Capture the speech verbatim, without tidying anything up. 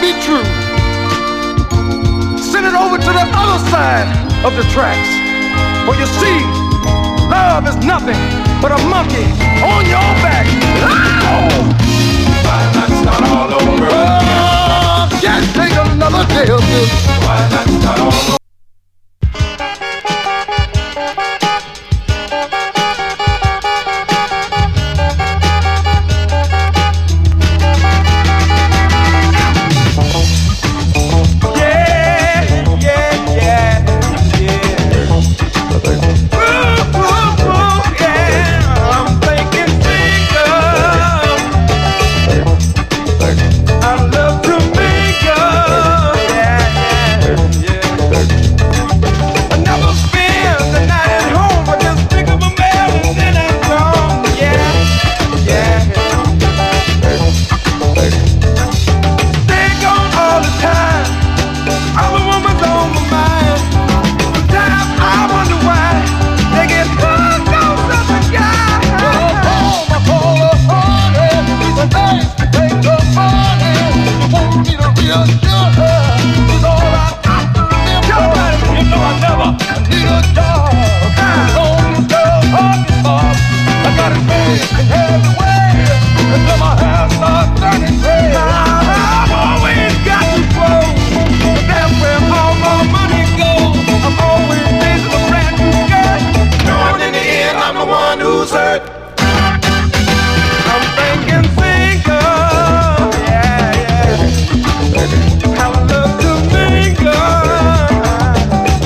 be true, send it over to the other side of the tracks. For you see, love is nothing but a monkey on your back. Ow! Why not start all over again? Oh, can't take another day of this. Why not start all over? Yeah.